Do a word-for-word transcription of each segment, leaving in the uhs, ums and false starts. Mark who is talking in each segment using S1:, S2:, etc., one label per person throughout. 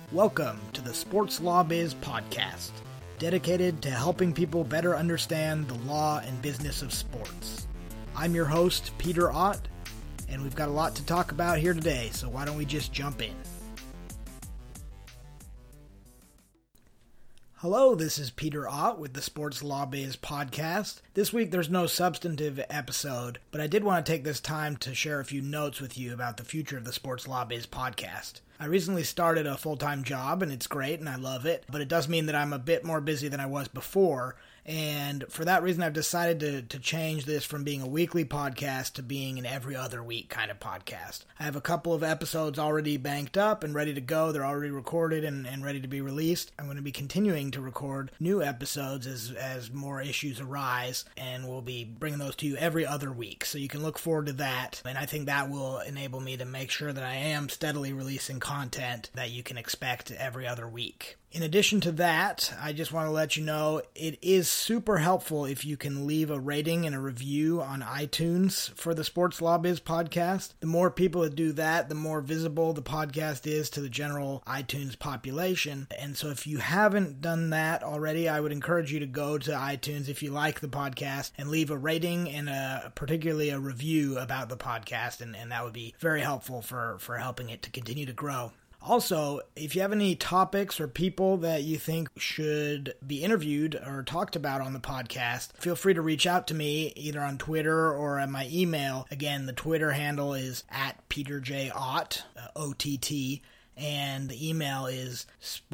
S1: Welcome to the Sports Law Biz Podcast, dedicated to helping people better understand the law and business of sports. I'm your host, Peter Ott, and we've got a lot to talk about here today, so why don't we just jump in? Hello, this is Peter Ott with the Sports Law Biz Podcast. This week there's no substantive episode, but I did want to take this time to share a few notes with you about the future of the Sports Law Biz Podcast. I recently started a full-time job, and it's great, and I love it, but it does mean that I'm a bit more busy than I was before, and for that reason I've decided to, to change this from being a weekly podcast to being an every other week kind of podcast. I have a couple of episodes already banked up and ready to go. They're already recorded and, and ready to be released. I'm going to be continuing to record new episodes as, as more issues arise, and we'll be bringing those to you every other week, so you can look forward to that, and I think that will enable me to make sure that I am steadily releasing content that you can expect every other week. In addition to that, I just want to let you know it is super helpful if you can leave a rating and a review on iTunes for the Sports Law Biz Podcast. The more people that do that, the more visible the podcast is to the general iTunes population. And so if you haven't done that already, I would encourage you to go to iTunes if you like the podcast and leave a rating and a, particularly a review about the podcast, and, and that would be very helpful for, for helping it to continue to grow. Also, if you have any topics or people that you think should be interviewed or talked about on the podcast, feel free to reach out to me either on Twitter or at my email. Again, the Twitter handle is at Peter J. Ott, uh, O T T, and the email is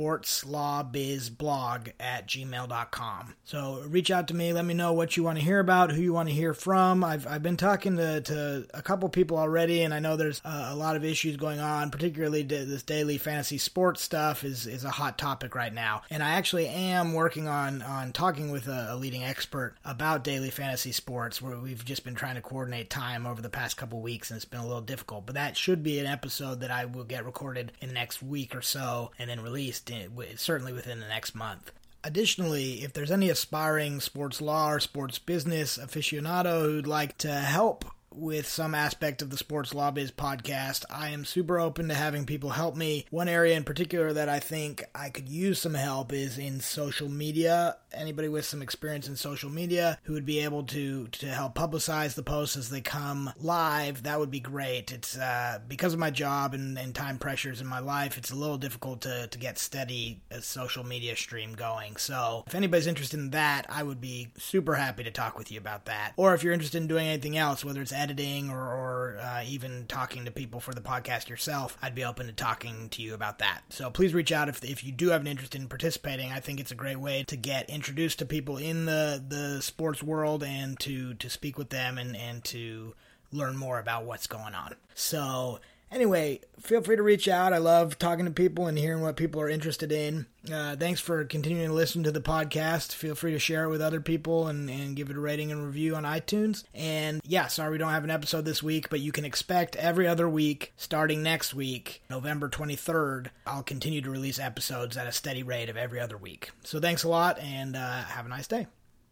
S1: sportslawbizblog at gmail dot com. So reach out to me, let me know what you want to hear about, who you want to hear from. I've I've been talking to, to a couple people already, and I know there's uh, a lot of issues going on, particularly this daily fantasy sports stuff is, is a hot topic right now. And I actually am working on, on talking with a, a leading expert about daily fantasy sports, where we've just been trying to coordinate time over the past couple weeks, and it's been a little difficult. But that should be an episode that I will get recorded in next week or so, and then released in, certainly within the next month. Additionally, if there's any aspiring sports law or sports business aficionado who'd like to help with some aspect of the Sports Law Biz Podcast, I am super open to having people help me. One area in particular that I think I could use some help is in social media. Anybody with some experience in social media who would be able to to help publicize the posts as they come live, that would be great. It's uh, because of my job and, and time pressures in my life, it's a little difficult to, to get steady a social media stream going. So if anybody's interested in that, I would be super happy to talk with you about that. Or if you're interested in doing anything else, whether it's editing or, or uh, even talking to people for the podcast yourself, I'd be open to talking to you about that. So please reach out if if you do have an interest in participating. I think it's a great way to get introduced to people in the, the sports world and to, to speak with them and, and to learn more about what's going on. So anyway, feel free to reach out. I love talking to people and hearing what people are interested in. Uh, thanks for continuing to listen to the podcast. Feel free to share it with other people and, and give it a rating and review on iTunes. And yeah, sorry we don't have an episode this week, but you can expect every other week, starting next week, November twenty-third, I'll continue to release episodes at a steady rate of every other week. So thanks a lot, and uh, have a nice day.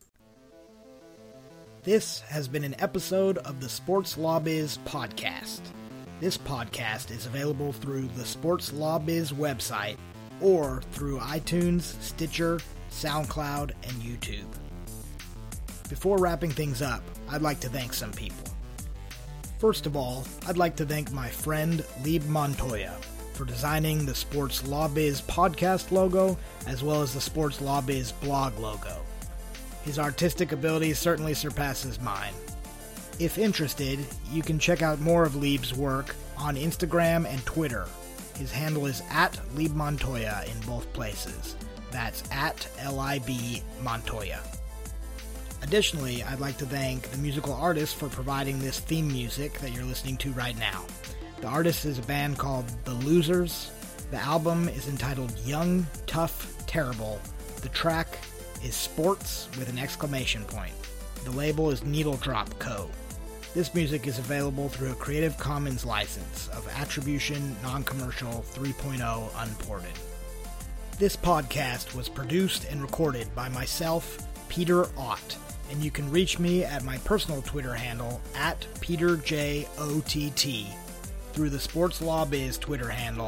S1: This has been an episode of the Sports Law Biz Podcast. This podcast is available through the Sports Law Biz website or through iTunes, Stitcher, SoundCloud, and YouTube. Before wrapping things up, I'd like to thank some people. First of all, I'd like to thank my friend Lieb Montoya for designing the Sports Law Biz podcast logo as well as the Sports Law Biz blog logo. His artistic ability certainly surpasses mine. If interested, you can check out more of Lieb's work on Instagram and Twitter. His handle is at Lieb Montoya in both places. That's at L I B Montoya. Additionally, I'd like to thank the musical artist for providing this theme music that you're listening to right now. The artist is a band called The Losers. The album is entitled Young, Tough, Terrible. The track is Sports with an exclamation point. The label is Needle Drop Co. This music is available through a Creative Commons license of Attribution Non-Commercial three point oh Unported. This podcast was produced and recorded by myself, Peter Ott, and you can reach me at my personal Twitter handle at Peter J O T T, through the Sports Law Biz Twitter handle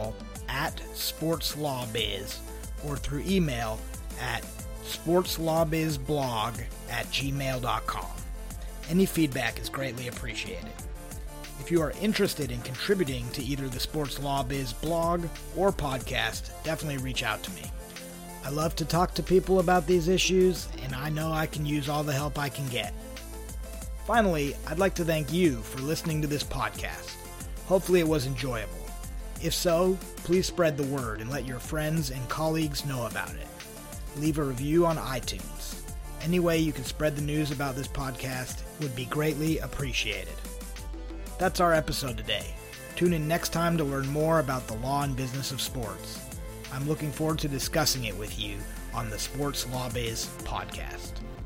S1: at sportslawbiz or through email at sportslawbizblog at gmail dot com. Any feedback is greatly appreciated. If you are interested in contributing to either the Sports Law Biz blog or podcast, definitely reach out to me. I love to talk to people about these issues, and I know I can use all the help I can get. Finally, I'd like to thank you for listening to this podcast. Hopefully it was enjoyable. If so, please spread the word and let your friends and colleagues know about it. Leave a review on iTunes. Any way you can spread the news about this podcast would be greatly appreciated. That's our episode today. Tune in next time to learn more about the law and business of sports. I'm looking forward to discussing it with you on the Sports Law Biz podcast.